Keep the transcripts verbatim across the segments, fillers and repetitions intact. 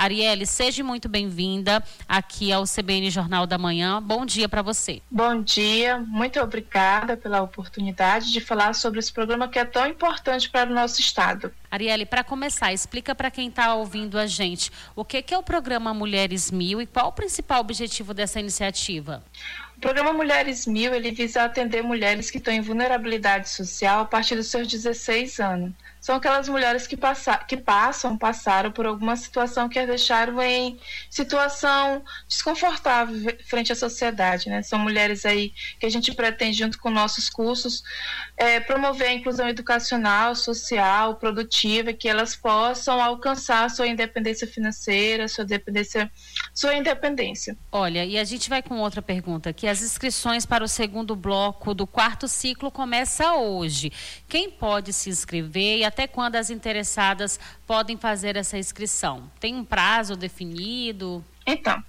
Arielle, seja muito bem-vinda aqui ao C B N Jornal da Manhã. Bom dia para você. Bom dia, muito obrigada pela oportunidade de falar sobre esse programa que é tão importante para o nosso estado. Arielle, para começar, explica para quem está ouvindo a gente o que, que é o programa Mulheres Mil e qual o principal objetivo dessa iniciativa. O programa Mulheres Mil, ele visa atender mulheres que estão em vulnerabilidade social a partir dos seus dezesseis anos. São aquelas mulheres que, passa, que passam, passaram por alguma situação que as deixaram em situação desconfortável frente à sociedade, né? São mulheres aí que a gente pretende, junto com nossos cursos, é, promover a inclusão educacional, social, produtiva, que elas possam alcançar sua independência financeira, sua dependência, sua independência. Olha, e a gente vai com outra pergunta, que as inscrições para o segundo bloco do quarto ciclo começa hoje. Quem pode se inscrever e até quando as interessadas podem fazer essa inscrição? Tem um prazo definido? Então,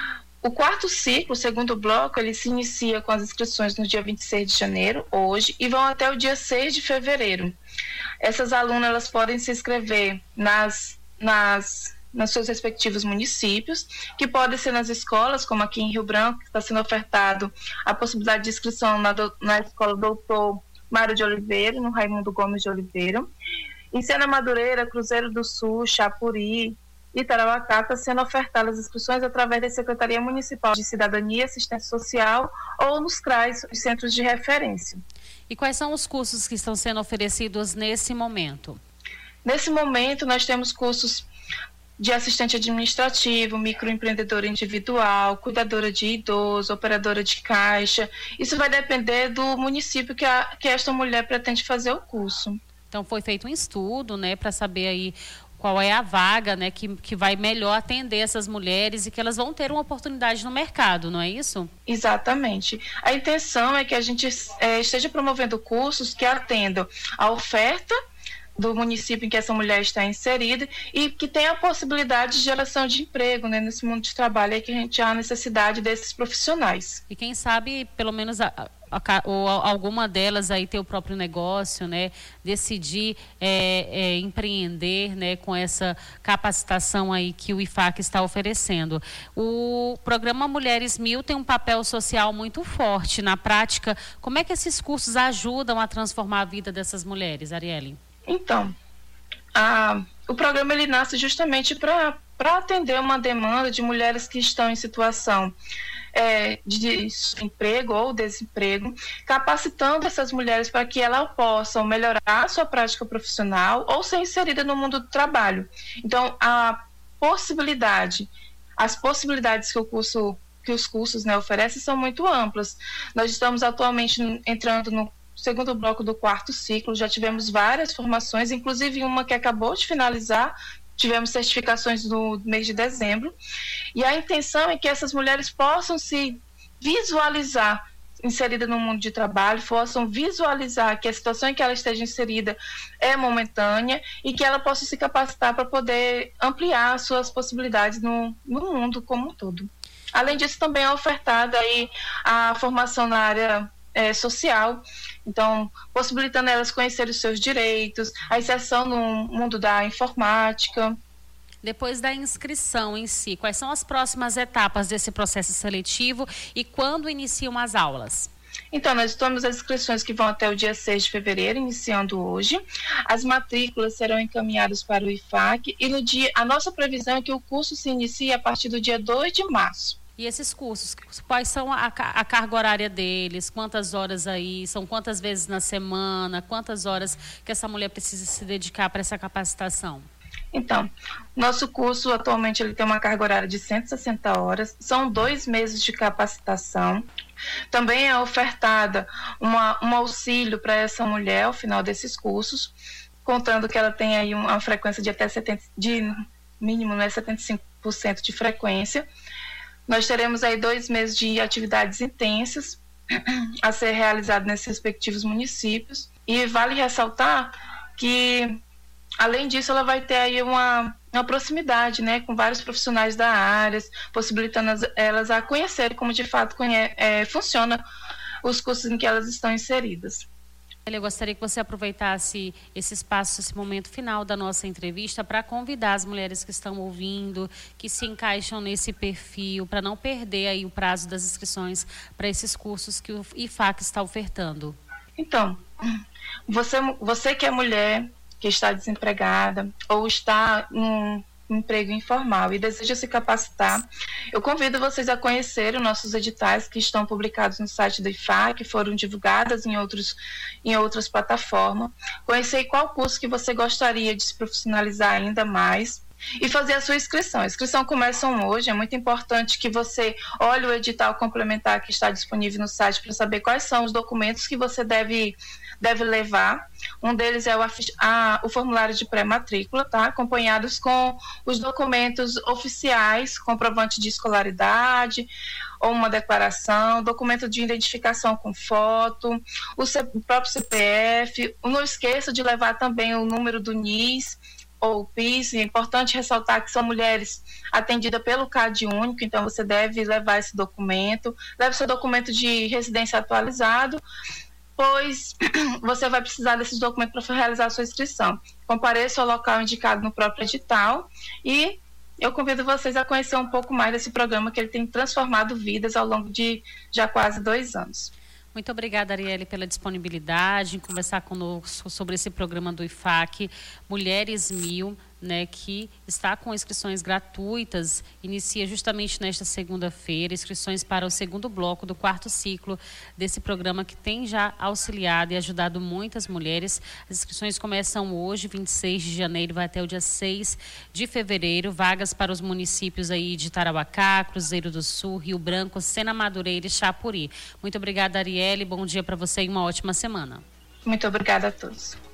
o quarto ciclo, o segundo bloco, ele se inicia com as inscrições no dia vinte e seis de janeiro, hoje, e vão até o dia seis de fevereiro. Essas alunas, elas podem se inscrever nas, nas, nos seus respectivos municípios, que podem ser nas escolas, como aqui em Rio Branco, que está sendo ofertado a possibilidade de inscrição na, do, na escola doutor Mário de Oliveira, no Raimundo Gomes de Oliveira. Em Sena Madureira, Cruzeiro do Sul, Chapuri e Tarauacá está sendo ofertadas as inscrições através da Secretaria Municipal de Cidadania e Assistência Social ou nos C R A S, os centros de referência. E quais são os cursos que estão sendo oferecidos nesse momento? Nesse momento, nós temos cursos de assistente administrativo, microempreendedora individual, cuidadora de idoso, operadora de caixa. Isso vai depender do município que, a, que esta mulher pretende fazer o curso. Então foi feito um estudo, né, para saber aí qual é a vaga, né, que, que vai melhor atender essas mulheres e que elas vão ter uma oportunidade no mercado, não é isso? Exatamente. A intenção é que a gente é, esteja promovendo cursos que atendam a oferta do município em que essa mulher está inserida e que tenha a possibilidade de geração de emprego, né, nesse mundo de trabalho aí que a gente há necessidade desses profissionais. E quem sabe, pelo menos a, a, ou alguma delas aí ter o próprio negócio, né, decidir é, é, empreender, né, com essa capacitação aí que o I F A C está oferecendo. O programa Mulheres Mil tem um papel social muito forte. Na prática, como é que esses cursos ajudam a transformar a vida dessas mulheres, Arielle? Então, a, o programa ele nasce justamente para atender uma demanda de mulheres que estão em situação é, de emprego ou desemprego, capacitando essas mulheres para que elas possam melhorar a sua prática profissional ou ser inserida no mundo do trabalho. Então, a possibilidade, as possibilidades que o curso, que os cursos, né, oferecem são muito amplas. Nós estamos atualmente entrando no segundo bloco do quarto ciclo, já tivemos várias formações, inclusive uma que acabou de finalizar, tivemos certificações no mês de dezembro, e a intenção é que essas mulheres possam se visualizar inserida no mundo de trabalho, possam visualizar que a situação em que ela esteja inserida é momentânea e que ela possa se capacitar para poder ampliar suas possibilidades no, no mundo como um todo. Além disso, também é ofertada aí a formação na área É, social, então possibilitando elas conhecerem os seus direitos, a inserção no mundo da informática. Depois da inscrição em si, quais são as próximas etapas desse processo seletivo e quando iniciam as aulas? Então, nós temos as inscrições que vão até o dia seis de fevereiro, iniciando hoje. As matrículas serão encaminhadas para o I F A C e no dia, a nossa previsão é que o curso se inicie a partir do dia dois de março. E esses cursos, quais são a, a carga horária deles? Quantas horas aí? São quantas vezes na semana? Quantas horas que essa mulher precisa se dedicar para essa capacitação? Então, nosso curso atualmente ele tem uma carga horária de cento e sessenta horas. São dois meses de capacitação. Também é ofertada uma, um auxílio para essa mulher ao final desses cursos, contando que ela tem aí uma frequência de até setenta por cento, de mínimo, né, setenta e cinco por cento de frequência. Nós teremos aí dois meses de atividades intensas a ser realizado nesses respectivos municípios. E vale ressaltar que, além disso, ela vai ter aí uma, uma proximidade, né, com vários profissionais da área, possibilitando as, elas a conhecerem como de fato conhe- é, funciona os cursos em que elas estão inseridas. Eu gostaria que você aproveitasse esse espaço, esse momento final da nossa entrevista para convidar as mulheres que estão ouvindo, que se encaixam nesse perfil, para não perder aí o prazo das inscrições para esses cursos que o IFAC está ofertando. Então, você, você que é mulher, que está desempregada ou está em um emprego informal e deseja se capacitar, eu convido vocês a conhecerem os nossos editais que estão publicados no site do IFAC, que foram divulgados em, outros, em outras plataformas, conhecer qual curso que você gostaria de se profissionalizar ainda mais e fazer a sua inscrição. A inscrição começa hoje, é muito importante que você olhe o edital complementar que está disponível no site para saber quais são os documentos que você deve, deve levar. Um deles é o, a, o formulário de pré-matrícula, tá? Acompanhados com os documentos oficiais, comprovante de escolaridade, ou uma declaração, documento de identificação com foto, o, C, o próprio C P F. Não esqueça de levar também o número do N I S, ou P I S. É importante ressaltar que são mulheres atendidas pelo CAD único, então você deve levar esse documento, leve seu documento de residência atualizado, pois você vai precisar desses documentos para realizar a sua inscrição. Compareça ao local indicado no próprio edital e eu convido vocês a conhecer um pouco mais desse programa, que ele tem transformado vidas ao longo de já quase dois anos. Muito obrigada, Arielle, pela disponibilidade em conversar conosco sobre esse programa do IFAC, Mulheres Mil, né, que está com inscrições gratuitas, inicia justamente nesta segunda-feira, inscrições para o segundo bloco do quarto ciclo desse programa que tem já auxiliado e ajudado muitas mulheres. As inscrições começam hoje, vinte e seis de janeiro, vai até o dia seis de fevereiro, vagas para os municípios aí de Tarauacá, Cruzeiro do Sul, Rio Branco, Sena Madureira e Chapuri. Muito obrigada, Arielle, bom dia para você e uma ótima semana. Muito obrigada a todos.